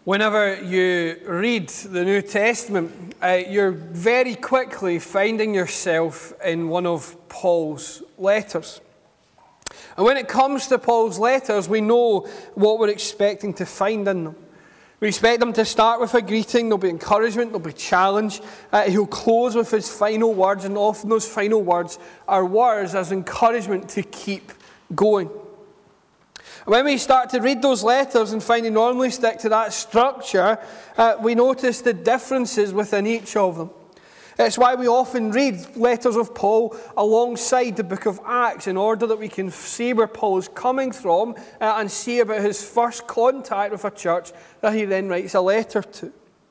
Whenever you read the New Testament, you're very quickly finding yourself in one of Paul's letters. And when it comes to Paul's letters, we know what we're expecting to find in them. We expect them to start with a greeting, there'll be encouragement, there'll be challenge. He'll close with his final words, and often those final words are words as encouragement to keep going. When we start to read those letters and find they normally stick to that structure, we notice the differences within each of them. It's why we often read letters of Paul alongside the book of Acts in order that we can see where Paul is coming from and see about his first contact with a church that he then writes a letter to.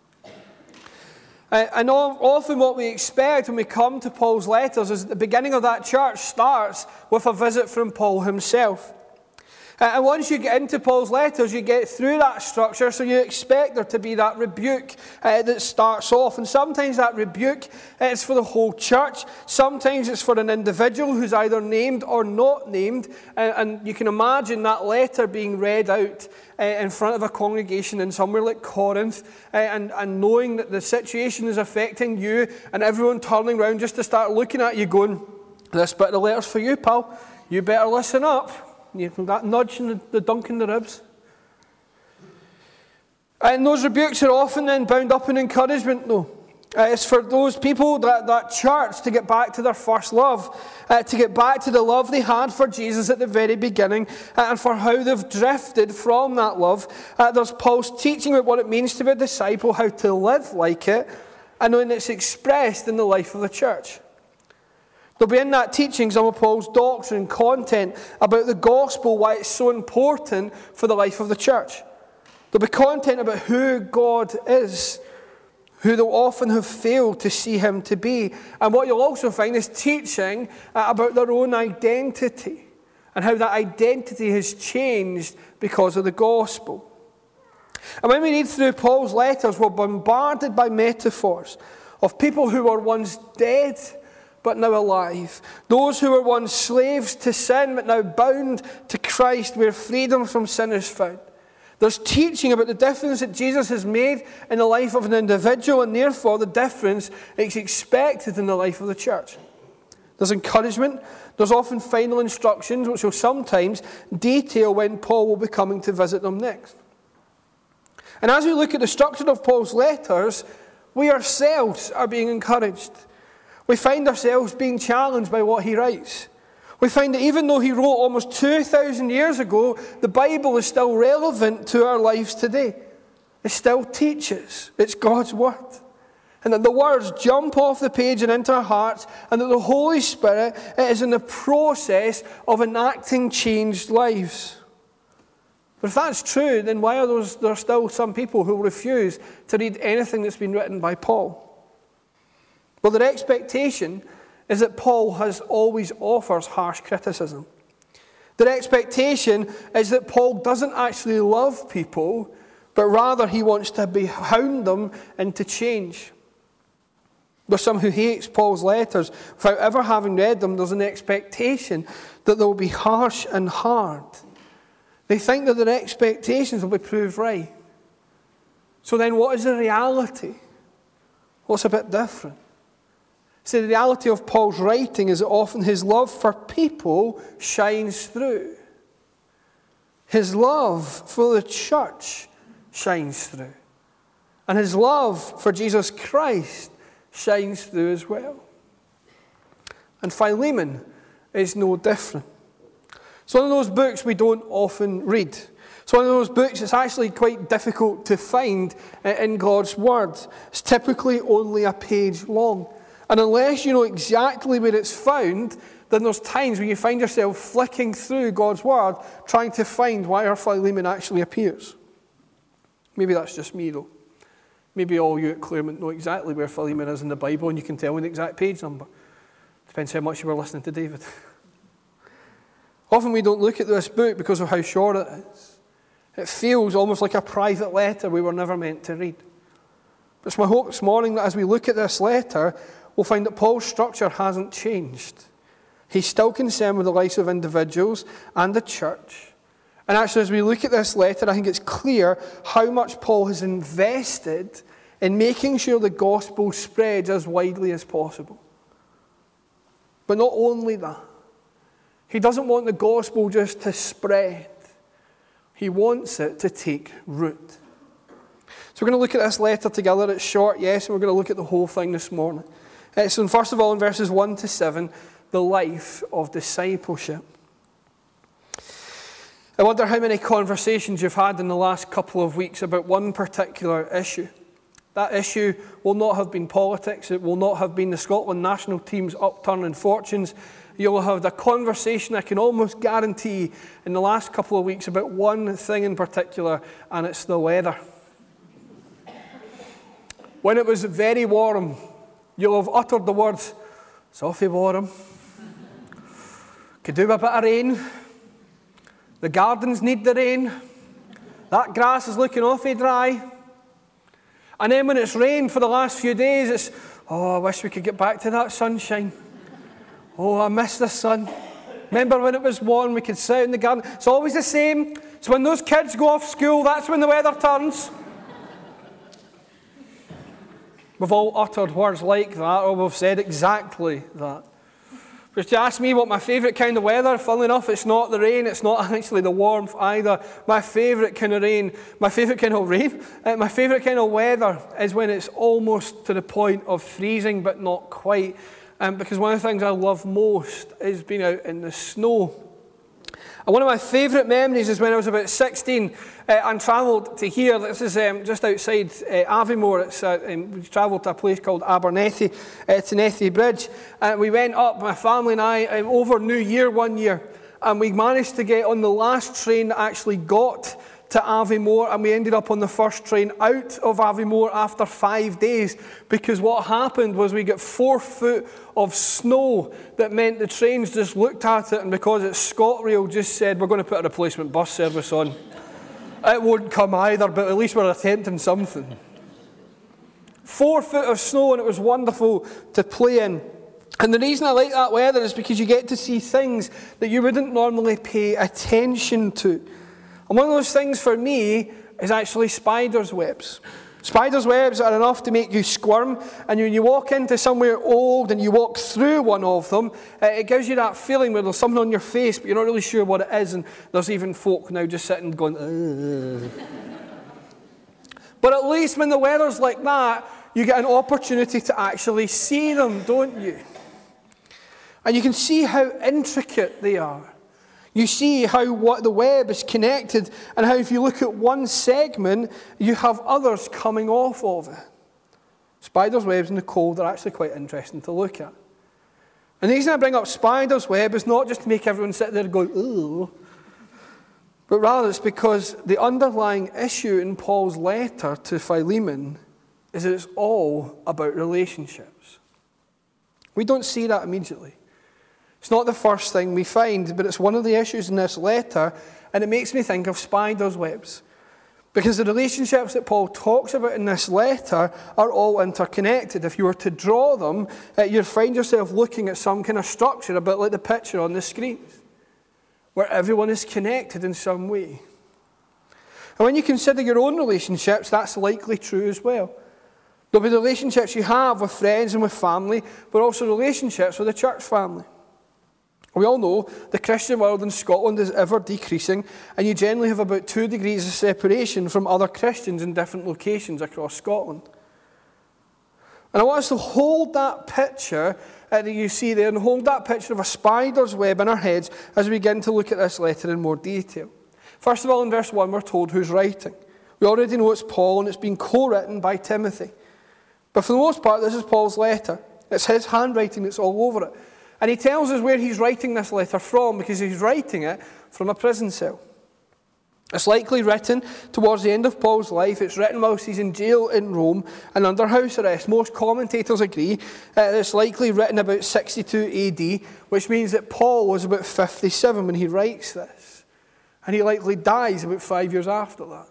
And often what we expect when we come to Paul's letters is that the beginning of that church starts with a visit from Paul himself. And once you get into Paul's letters, you get through that structure, so you expect there to be that rebuke that starts off. And sometimes that rebuke is for the whole church. Sometimes it's for an individual who's either named or not named. And you can imagine that letter being read out in front of a congregation in somewhere like Corinth, and knowing that the situation is affecting you, and everyone turning around just to start looking at you going, "This bit of the letter's for you, pal. You better listen up." You know, that nudge and the dunk in the ribs. And those rebukes are often then bound up in encouragement, though. It's for those people, that church, to get back to their first love, to get back to the love they had for Jesus at the very beginning, and for how they've drifted from that love. There's Paul's teaching about what it means to be a disciple, how to live like it, and when it's expressed in the life of the church. There'll be in that teaching some of Paul's doctrine, content about the gospel, why it's so important for the life of the church. There'll be content about who God is, who they'll often have failed to see him to be. And what you'll also find is teaching about their own identity and how that identity has changed because of the gospel. And when we read through Paul's letters, we're bombarded by metaphors of people who were once dead but now alive. Those who were once slaves to sin, but now bound to Christ, where freedom from sin is found. There's teaching about the difference that Jesus has made in the life of an individual, and therefore the difference is expected in the life of the church. There's encouragement. There's often final instructions, which will sometimes detail when Paul will be coming to visit them next. And as we look at the structure of Paul's letters, we ourselves are being encouraged. We find ourselves being challenged by what he writes. We find that even though he wrote almost 2,000 years ago, the Bible is still relevant to our lives today. It still teaches. It's God's word. And that the words jump off the page and into our hearts, and that the Holy Spirit is in the process of enacting changed lives. But if that's true, then why are there still some people who refuse to read anything that's been written by Paul? Well, their expectation is that Paul always offers harsh criticism. Their expectation is that Paul doesn't actually love people, but rather he wants to hound them into change. There's some who hates Paul's letters without ever having read them. There's an expectation that they'll be harsh and hard. They think that their expectations will be proved right. So then what is the reality? Well, it's a bit different. See, the reality of Paul's writing is that often his love for people shines through. His love for the church shines through. And his love for Jesus Christ shines through as well. And Philemon is no different. It's one of those books we don't often read. It's one of those books that's actually quite difficult to find in God's Word. It's typically only a page long. And unless you know exactly where it's found, then there's times when you find yourself flicking through God's Word, trying to find where Philemon actually appears. Maybe that's just me, though. Maybe all you at Claremont know exactly where Philemon is in the Bible, and you can tell me the exact page number. Depends how much you were listening to David. Often we don't look at this book because of how short it is. It feels almost like a private letter we were never meant to read. But it's my hope this morning that as we look at this letter, we'll find that Paul's structure hasn't changed. He's still concerned with the lives of individuals and the church. And actually, as we look at this letter, I think it's clear how much Paul has invested in making sure the gospel spreads as widely as possible. But not only that, he doesn't want the gospel just to spread. He wants it to take root. So we're going to look at this letter together. It's short, yes, and we're going to look at the whole thing this morning. So first of all, in verses 1 to 7, the life of discipleship. I wonder how many conversations you've had in the last couple of weeks about one particular issue. That issue will not have been politics. It will not have been the Scotland national team's upturning fortunes. You'll have had a conversation, I can almost guarantee, in the last couple of weeks about one thing in particular, and it's the weather. When it was very warm, you'll have uttered the words, "It's awfully warm. Could do a bit of rain. The gardens need the rain. That grass is looking awfully dry." And then when it's rained for the last few days, it's, "Oh, I wish we could get back to that sunshine. Oh, I miss the sun. Remember when it was warm, we could sit out in the garden." It's always the same. It's when those kids go off school, that's when the weather turns. We've all uttered words like that, or we've said exactly that. But if you ask me what my favourite kind of weather, funnily enough, it's not the rain, it's not actually the warmth either. My favourite kind of weather is when it's almost to the point of freezing, but not quite. Because one of the things I love most is being out in the snow. And one of my favourite memories is when I was about 16 and travelled to here. This is just outside Aviemore. We travelled to a place called Abernethy, to Nethy Bridge. We went up, my family and I, over New Year one year. And we managed to get on the last train that actually got to Aviemore, and we ended up on the first train out of Aviemore after 5 days, because what happened was we got 4 foot of snow that meant the trains just looked at it, and because it's ScotRail just said, "We're going to put a replacement bus service on." It won't come either, but at least we're attempting something. 4 foot of snow, and it was wonderful to play in. And the reason I like that weather is because you get to see things that you wouldn't normally pay attention to. And one of those things for me is actually spiders' webs. Spiders' webs are enough to make you squirm, and when you walk into somewhere old and you walk through one of them, it gives you that feeling where there's something on your face, but you're not really sure what it is, and there's even folk now just sitting going, "Ugh." But at least when the weather's like that, you get an opportunity to actually see them, don't you? And you can see how intricate they are. You see how the web is connected, and how if you look at one segment, you have others coming off of it. Spiders' webs in the cold are actually quite interesting to look at. And the reason I bring up spiders' web is not just to make everyone sit there and go, "Ooh," but rather it's because the underlying issue in Paul's letter to Philemon is that it's all about relationships. We don't see that immediately. It's not the first thing we find, but it's one of the issues in this letter, and it makes me think of spiders' webs. Because the relationships that Paul talks about in this letter are all interconnected. If you were to draw them, you'd find yourself looking at some kind of structure, a bit like the picture on the screen, where everyone is connected in some way. And when you consider your own relationships, that's likely true as well. There'll be the relationships you have with friends and with family, but also relationships with the church family. We all know the Christian world in Scotland is ever decreasing, and you generally have about 2 degrees of separation from other Christians in different locations across Scotland. And I want us to hold that picture that you see there, and hold that picture of a spider's web in our heads as we begin to look at this letter in more detail. First of all, in verse 1, we're told who's writing. We already know it's Paul, and it's been co-written by Timothy. But for the most part, this is Paul's letter. It's his handwriting that's all over it. And he tells us where he's writing this letter from, because he's writing it from a prison cell. It's likely written towards the end of Paul's life. It's written whilst he's in jail in Rome and under house arrest. Most commentators agree it's likely written about 62 AD, which means that Paul was about 57 when he writes this. And he likely dies about 5 years after that.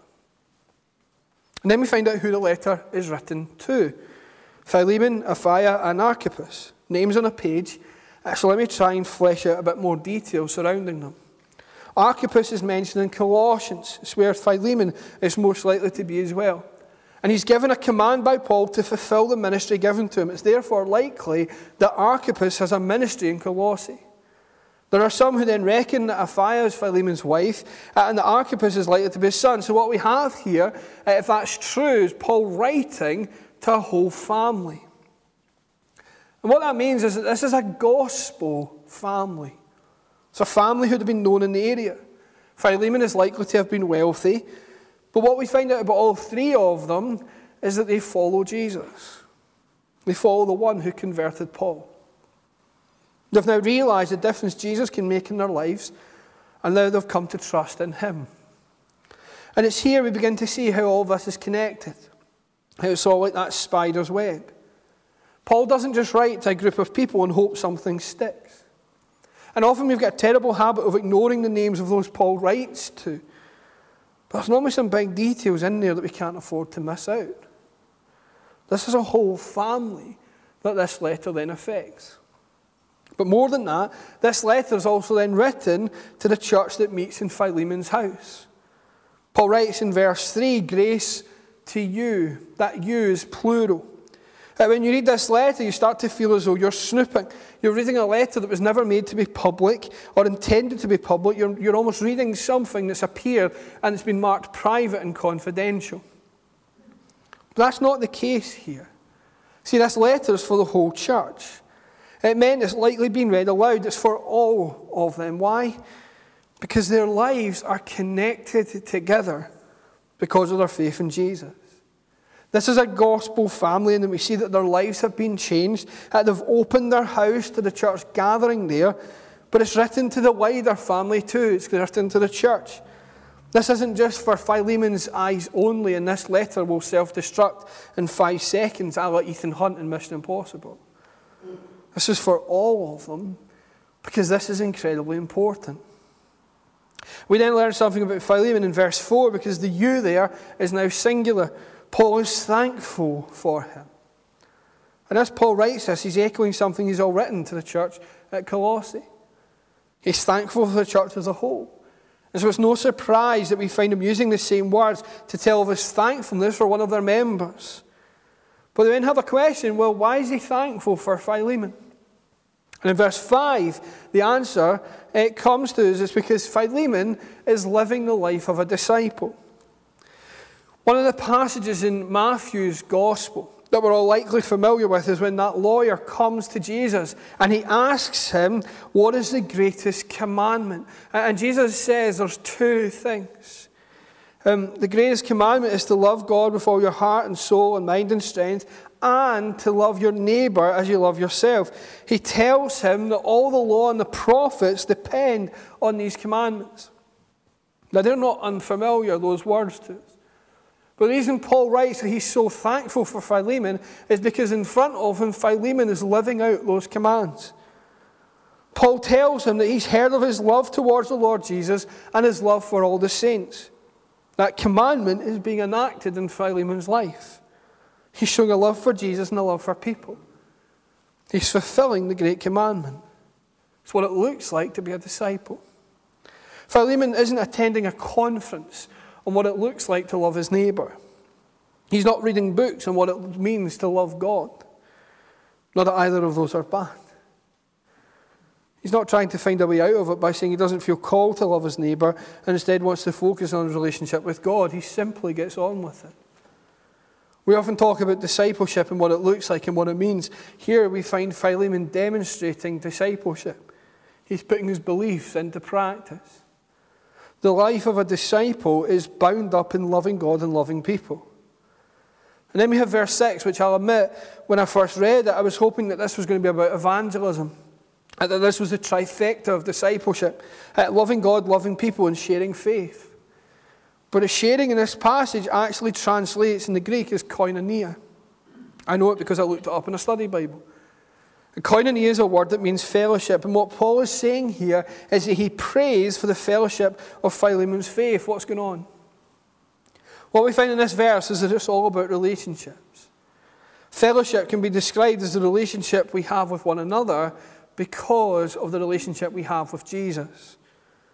And then we find out who the letter is written to. Philemon, Apphia, and Archippus. Names on a page. So let me try and flesh out a bit more detail surrounding them. Archippus is mentioned in Colossians. It's where Philemon is most likely to be as well. And he's given a command by Paul to fulfill the ministry given to him. It's therefore likely that Archippus has a ministry in Colossae. There are some who then reckon that Apphia is Philemon's wife, and that Archippus is likely to be his son. So what we have here, if that's true, is Paul writing to a whole family. And what that means is that this is a gospel family. It's a family who had been known in the area. Philemon is likely to have been wealthy. But what we find out about all three of them is that they follow Jesus. They follow the one who converted Paul. They've now realized the difference Jesus can make in their lives, and now they've come to trust in him. And it's here we begin to see how all of this is connected. How it's all like that spider's web. Paul doesn't just write to a group of people and hope something sticks. And often we've got a terrible habit of ignoring the names of those Paul writes to. But there's normally some big details in there that we can't afford to miss out. This is a whole family that this letter then affects. But more than that, this letter is also then written to the church that meets in Philemon's house. Paul writes in verse 3, grace to you. That you is plural. When you read this letter, you start to feel as though you're snooping. You're reading a letter that was never made to be public or intended to be public. You're almost reading something that's appeared and it's been marked private and confidential. But that's not the case here. See, this letter is for the whole church. It meant it's likely being read aloud. It's for all of them. Why? Because their lives are connected together because of their faith in Jesus. This is a gospel family, and then we see that their lives have been changed. They've opened their house to the church gathering there, but it's written to the wider family too. It's written to the church. This isn't just for Philemon's eyes only, and this letter will self-destruct in 5 seconds, a la Ethan Hunt in Mission Impossible. This is for all of them, because this is incredibly important. We then learn something about Philemon in verse 4, because the you there is now singular. Paul is thankful for him. And as Paul writes this, he's echoing something he's all written to the church at Colossae. He's thankful for the church as a whole. And so it's no surprise that we find him using the same words to tell of his thankfulness for one of their members. But they then have a question, well, why is he thankful for Philemon? And in verse 5, the answer it comes to us is because Philemon is living the life of a disciple. One of the passages in Matthew's Gospel that we're all likely familiar with is when that lawyer comes to Jesus and he asks him, what is the greatest commandment? And Jesus says there's 2 things. The greatest commandment is to love God with all your heart and soul and mind and strength, and to love your neighbor as you love yourself. He tells him that all the law and the prophets depend on these commandments. Now, they're not unfamiliar, those words to us. But the reason Paul writes that he's so thankful for Philemon is because in front of him, Philemon is living out those commands. Paul tells him that he's heard of his love towards the Lord Jesus and his love for all the saints. That commandment is being enacted in Philemon's life. He's showing a love for Jesus and a love for people. He's fulfilling the great commandment. It's what it looks like to be a disciple. Philemon isn't attending a conference on what it looks like to love his neighbor. He's not reading books on what it means to love God. Not that either of those are bad. He's not trying to find a way out of it by saying he doesn't feel called to love his neighbor and instead wants to focus on his relationship with God. He simply gets on with it. We often talk about discipleship and what it looks like and what it means. Here we find Philemon demonstrating discipleship. He's putting his beliefs into practice. The life of a disciple is bound up in loving God and loving people. And then we have verse 6, which I'll admit, when I first read it, I was hoping that this was going to be about evangelism. That this was the trifecta of discipleship. Loving God, loving people, and sharing faith. But the sharing in this passage actually translates in the Greek as koinonia. I know it because I looked it up in a study Bible. Koinonia is a word that means fellowship. And what Paul is saying here is that he prays for the fellowship of Philemon's faith. What's going on? What we find in this verse is that it's all about relationships. Fellowship can be described as the relationship we have with one another because of the relationship we have with Jesus.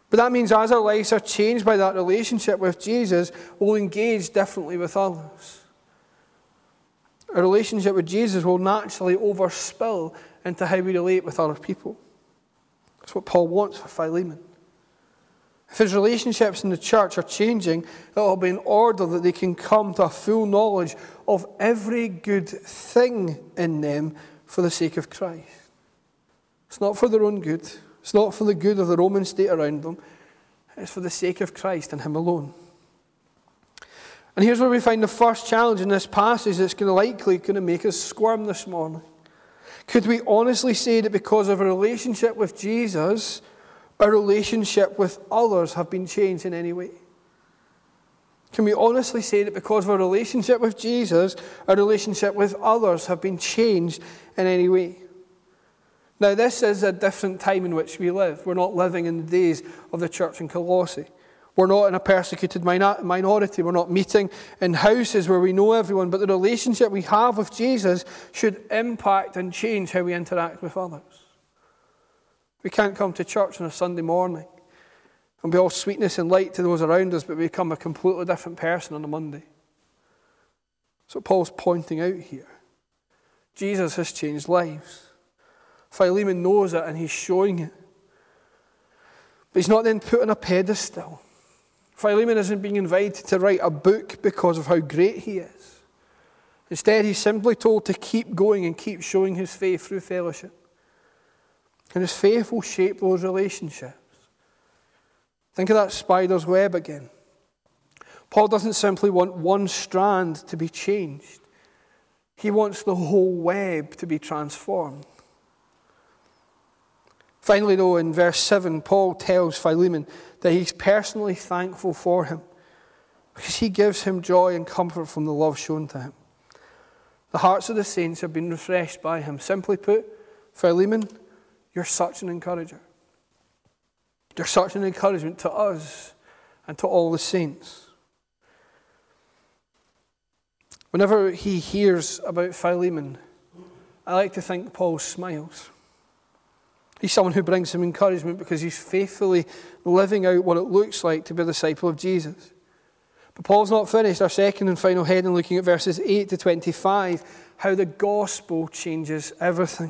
But that means as our lives are changed by that relationship with Jesus, we'll engage differently with others. Our relationship with Jesus will naturally overspill into how we relate with other people. That's what Paul wants for Philemon. If his relationships in the church are changing, it will be in order that they can come to a full knowledge of every good thing in them for the sake of Christ. It's not for their own good. It's not for the good of the Roman state around them. It's for the sake of Christ and Him alone. And here's where we find the first challenge in this passage that's likely going to make us squirm this morning. Could we honestly say that because of a relationship with Jesus, our relationship with others have been changed in any way? Can we honestly say that because of our relationship with Jesus, our relationship with others have been changed in any way? Now, this is a different time in which we live. We're not living in the days of the church in Colossae. We're not in a persecuted minority. We're not meeting in houses where we know everyone. But the relationship we have with Jesus should impact and change how we interact with others. We can't come to church on a Sunday morning and be all sweetness and light to those around us, but become a completely different person on a Monday. That's what Paul's pointing out here. Jesus has changed lives. Philemon knows it and he's showing it. But he's not then put on a pedestal. Philemon isn't being invited to write a book because of how great he is. Instead, he's simply told to keep going and keep showing his faith through fellowship. And his faith will shape those relationships. Think of that spider's web again. Paul doesn't simply want one strand to be changed. He wants the whole web to be transformed. Finally, though, in verse 7, Paul tells Philemon that he's personally thankful for him because he gives him joy and comfort from the love shown to him. The hearts of the saints have been refreshed by him. Simply put, Philemon, you're such an encourager. You're such an encouragement to us and to all the saints. Whenever he hears about Philemon, I like to think Paul smiles. He's someone who brings him encouragement because he's faithfully living out what it looks like to be a disciple of Jesus. But Paul's not finished. Our second and final heading, looking at verses 8 to 25, how the gospel changes everything.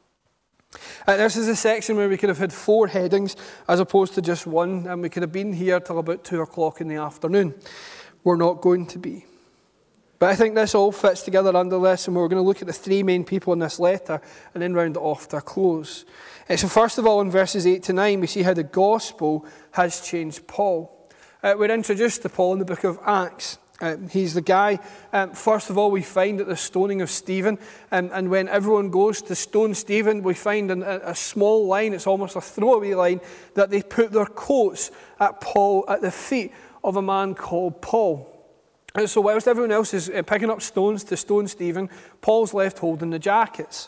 This is a section where we could have had 4 headings as opposed to just one, and we could have been here till about 2 o'clock in the afternoon. We're not going to be. But I think this all fits together under this, and we're going to look at the 3 main people in this letter and then round it off to a close. So first of all, in verses 8 to 9, we see how the gospel has changed Paul. We're introduced to Paul in the book of Acts. He's the guy, first of all, we find at the stoning of Stephen, and when everyone goes to stone Stephen, we find in a small line, it's almost a throwaway line, that they put their coats at the feet of a man called Paul. And so whilst everyone else is picking up stones to stone Stephen, Paul's left holding the jackets.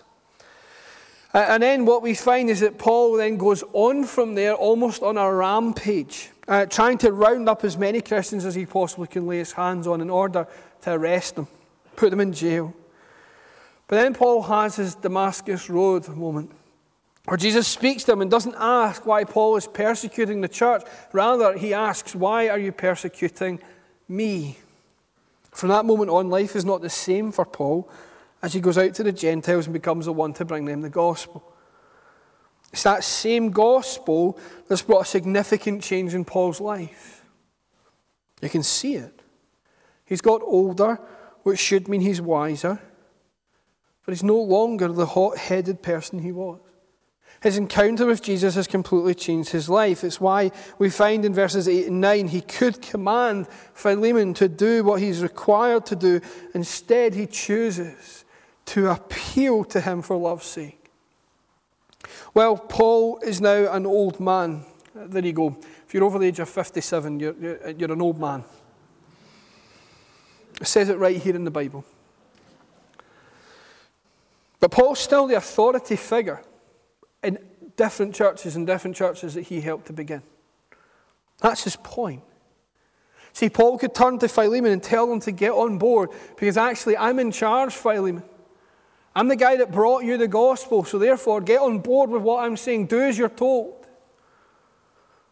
And then what we find is that Paul then goes on from there almost on a rampage, trying to round up as many Christians as he possibly can lay his hands on in order to arrest them, put them in jail. But then Paul has his Damascus Road moment, where Jesus speaks to him and doesn't ask why Paul is persecuting the church. Rather, he asks, why are you persecuting me? From that moment on, life is not the same for Paul as he goes out to the Gentiles and becomes the one to bring them the gospel. It's that same gospel that's brought a significant change in Paul's life. You can see it. He's got older, which should mean he's wiser, but he's no longer the hot-headed person he was. His encounter with Jesus has completely changed his life. It's why we find in verses 8 and 9 he could command Philemon to do what he's required to do. Instead, he chooses to appeal to him for love's sake. Well, Paul is now an old man. There you go. If you're over the age of 57, you're an old man. It says it right here in the Bible. But Paul's still the authority figure in different churches that he helped to begin. That's his point. See, Paul could turn to Philemon and tell him to get on board because actually I'm in charge, Philemon. I'm the guy that brought you the gospel, so therefore get on board with what I'm saying. Do as you're told.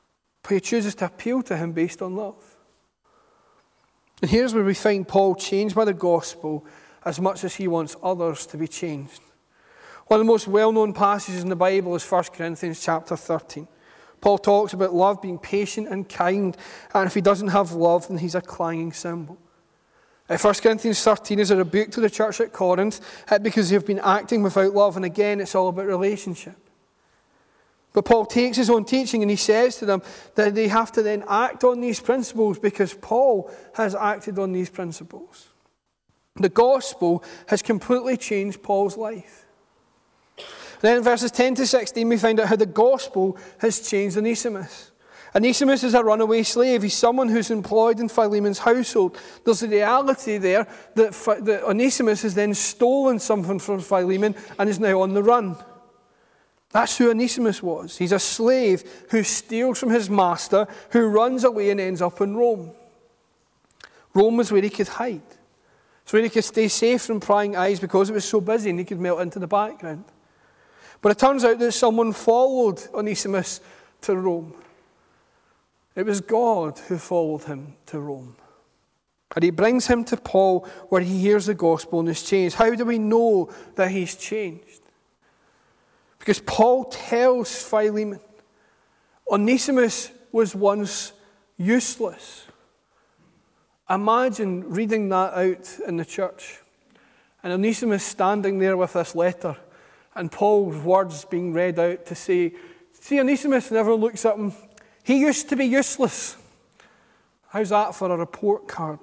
but he chooses to appeal to him based on love. And here's where we find Paul changed by the gospel as much as he wants others to be changed. One of the most well-known passages in the Bible is 1 Corinthians chapter 13. Paul talks about love being patient and kind, and if he doesn't have love, then he's a clanging cymbal. 1 Corinthians 13 is a rebuke to the church at Corinth because they've been acting without love, and again, it's all about relationship. But Paul takes his own teaching and he says to them that they have to then act on these principles because Paul has acted on these principles. The gospel has completely changed Paul's life. Then in verses 10 to 16, we find out how the gospel has changed Onesimus. Onesimus is a runaway slave. He's someone who's employed in Philemon's household. There's a reality there that Onesimus has then stolen something from Philemon and is now on the run. That's who Onesimus was. He's a slave who steals from his master, who runs away and ends up in Rome. Rome was where he could hide. It's where he could stay safe from prying eyes because it was so busy and he could melt into the background. But it turns out that someone followed Onesimus to Rome. It was God who followed him to Rome. And he brings him to Paul where he hears the gospel and is changed. How do we know that he's changed? Because Paul tells Philemon, Onesimus was once useless. Imagine reading that out in the church. And Onesimus standing there with this letter and Paul's words being read out to say, see, Onesimus, and everyone looks at him, he used to be useless. How's that for a report card?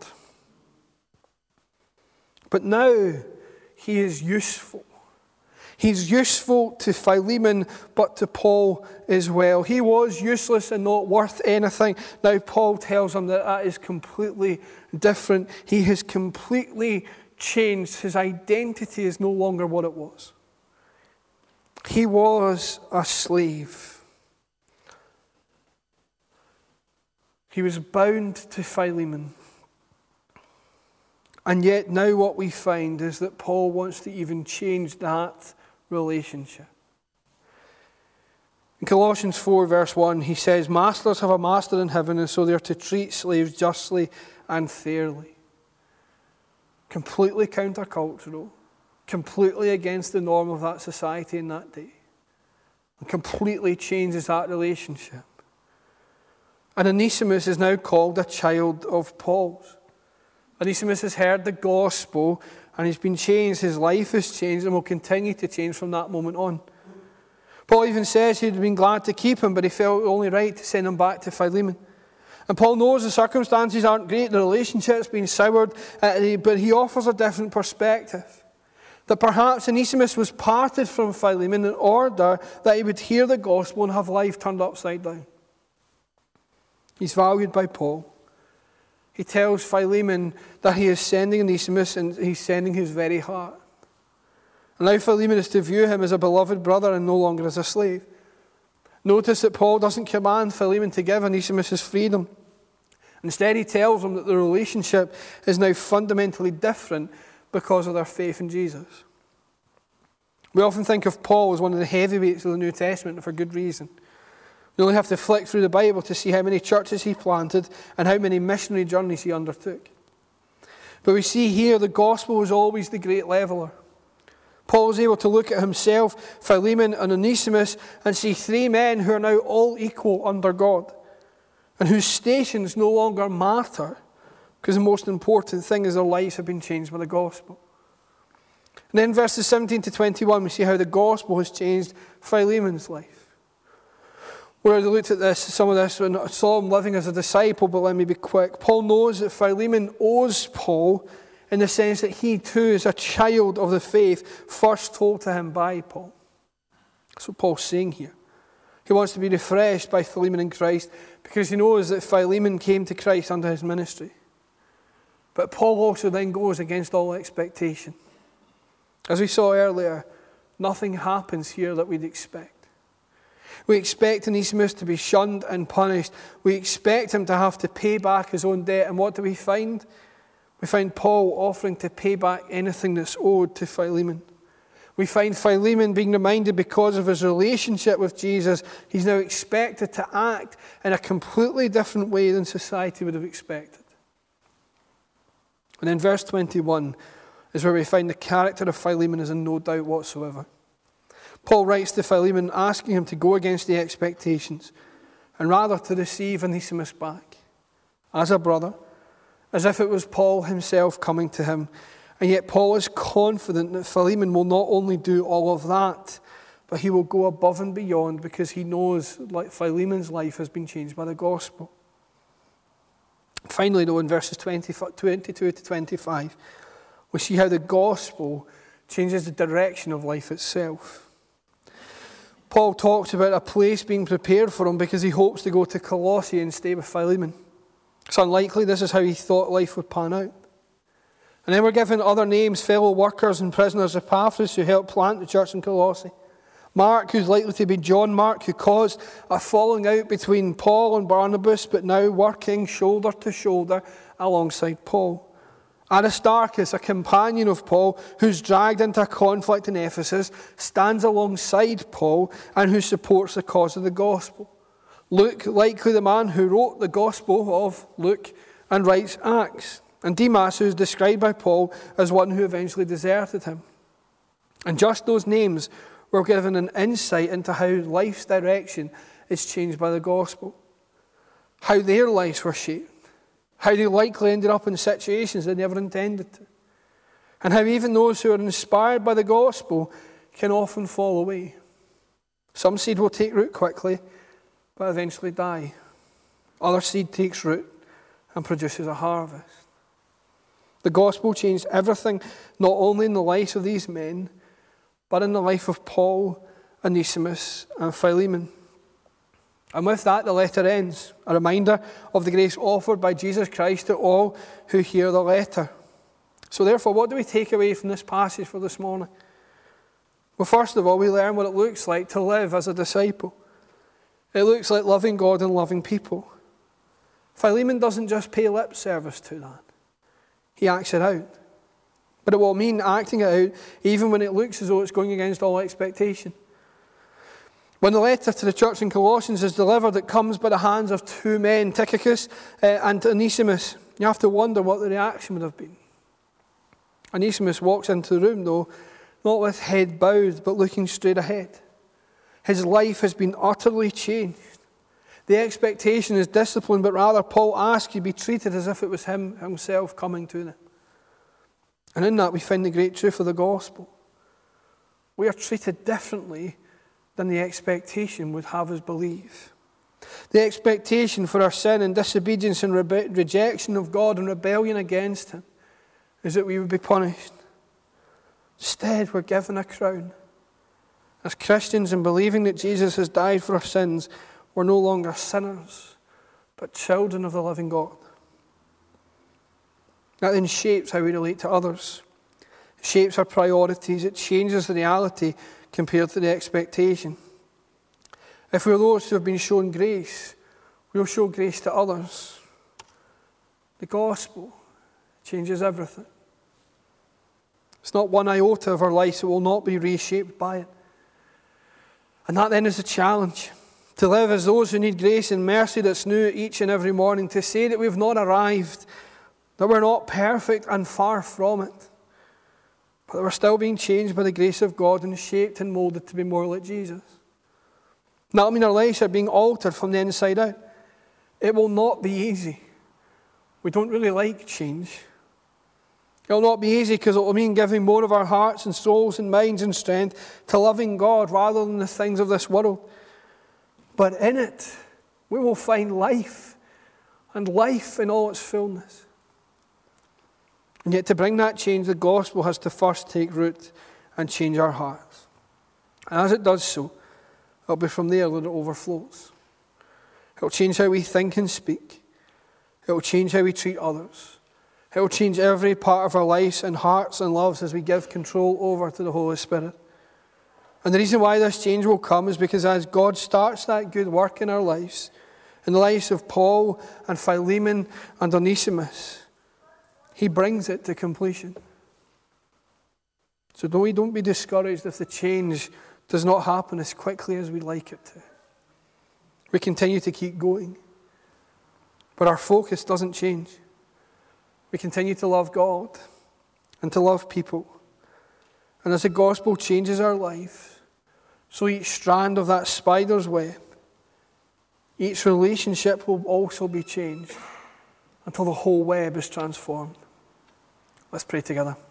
But now he is useful. He's useful to Philemon, but to Paul as well. He was useless and not worth anything. Now Paul tells him that is completely different. He has completely changed. His identity is no longer what it was. He was a slave. He was bound to Philemon. And yet now what we find is that Paul wants to even change that relationship. In Colossians 4 verse 1 he says, masters have a master in heaven and so they are to treat slaves justly and fairly. Completely countercultural, completely against the norm of that society in that day. And completely changes that relationship. And Onesimus is now called a child of Paul's. Onesimus has heard the gospel and he's been changed. His life has changed and will continue to change from that moment on. Paul even says he'd been glad to keep him, but he felt only right to send him back to Philemon. And Paul knows the circumstances aren't great, the relationship's been soured, but he offers a different perspective. That perhaps Onesimus was parted from Philemon in order that he would hear the gospel and have life turned upside down. He's valued by Paul. He tells Philemon that he is sending Onesimus and he's sending his very heart. And now Philemon is to view him as a beloved brother and no longer as a slave. Notice that Paul doesn't command Philemon to give Onesimus his freedom. Instead, he tells him that the relationship is now fundamentally different because of their faith in Jesus. We often think of Paul as one of the heavyweights of the New Testament for good reason. We only have to flick through the Bible to see how many churches he planted and how many missionary journeys he undertook. But we see here the gospel was always the great leveler. Paul was able to look at himself, Philemon and Onesimus and see three men who are now all equal under God and whose stations no longer matter because the most important thing is their lives have been changed by the gospel. And then verses 17 to 21 we see how the gospel has changed Philemon's life. We already looked at this, some of this when I saw him living as a disciple, but let me be quick. Paul knows that Philemon owes Paul in the sense that he too is a child of the faith first told to him by Paul. That's what Paul's saying here. He wants to be refreshed by Philemon in Christ because he knows that Philemon came to Christ under his ministry. But Paul also then goes against all expectation. As we saw earlier, nothing happens here that we'd expect. We expect Onesimus to be shunned and punished. We expect him to have to pay back his own debt. And what do we find? We find Paul offering to pay back anything that's owed to Philemon. We find Philemon being reminded because of his relationship with Jesus, he's now expected to act in a completely different way than society would have expected. And then verse 21 is where we find the character of Philemon is in no doubt whatsoever. Paul writes to Philemon asking him to go against the expectations and rather to receive Onesimus back as a brother, as if it was Paul himself coming to him. And yet Paul is confident that Philemon will not only do all of that, but he will go above and beyond because he knows like Philemon's life has been changed by the gospel. Finally, though, in verses 22 to 25, we see how the gospel changes the direction of life itself. Paul talks about a place being prepared for him because he hopes to go to Colossae and stay with Philemon. It's unlikely this is how he thought life would pan out. And then we're given other names, fellow workers and prisoners of Epaphras who helped plant the church in Colossae. Mark, who's likely to be John Mark, who caused a falling out between Paul and Barnabas, but now working shoulder to shoulder alongside Paul. Aristarchus, a companion of Paul, who's dragged into a conflict in Ephesus, stands alongside Paul and who supports the cause of the gospel. Luke, likely the man who wrote the gospel of Luke and writes Acts. And Demas, who is described by Paul as one who eventually deserted him. And just those names were given an insight into how life's direction is changed by the gospel. How their lives were shaped. How they likely ended up in situations they never intended to. And how even those who are inspired by the gospel can often fall away. Some seed will take root quickly, but eventually die. Other seed takes root and produces a harvest. The gospel changed everything, not only in the lives of these men, but in the life of Paul, Onesimus, and Philemon. And with that, the letter ends, a reminder of the grace offered by Jesus Christ to all who hear the letter. So therefore, what do we take away from this passage for this morning? Well, first of all, we learn what it looks like to live as a disciple. It looks like loving God and loving people. Philemon doesn't just pay lip service to that. He acts it out. But it will mean acting it out even when it looks as though it's going against all expectation. When the letter to the church in Colossians is delivered, it comes by the hands of two men, Tychicus and Onesimus. You have to wonder what the reaction would have been. Onesimus walks into the room, though, not with head bowed, but looking straight ahead. His life has been utterly changed. The expectation is discipline, but rather Paul asks you to be treated as if it was him himself coming to them. And in that we find the great truth of the gospel. We are treated differently than the expectation would have us believe. The expectation for our sin and disobedience and rejection of God and rebellion against him is that we would be punished. Instead, we're given a crown. As Christians, and believing that Jesus has died for our sins, we're no longer sinners, but children of the living God. That then shapes how we relate to others. It shapes our priorities. It changes the reality compared to the expectation. If we're those who have been shown grace, we'll show grace to others. The gospel changes everything. It's not one iota of our lives that will not be reshaped by it. And that then is the challenge. To live as those who need grace and mercy that's new each and every morning. To say that we've not arrived, that we're not perfect and far from it, but that we're still being changed by the grace of God and shaped and molded to be more like Jesus. That'll mean our lives are being altered from the inside out. It will not be easy. We don't really like change. It will not be easy because it will mean giving more of our hearts and souls and minds and strength to loving God rather than the things of this world. But in it, we will find life, and life in all its fullness. And yet to bring that change, the gospel has to first take root and change our hearts. And as it does so, it'll be from there that it overflows. It'll change how we think and speak. It'll change how we treat others. It'll change every part of our lives and hearts and lives as we give control over to the Holy Spirit. And the reason why this change will come is because as God starts that good work in our lives, in the lives of Paul and Philemon and Onesimus, he brings it to completion. So don't be discouraged if the change does not happen as quickly as we'd like it to. We continue to keep going, but our focus doesn't change. We continue to love God and to love people. And as the gospel changes our life, so each strand of that spider's web, each relationship will also be changed until the whole web is transformed. Let's pray together.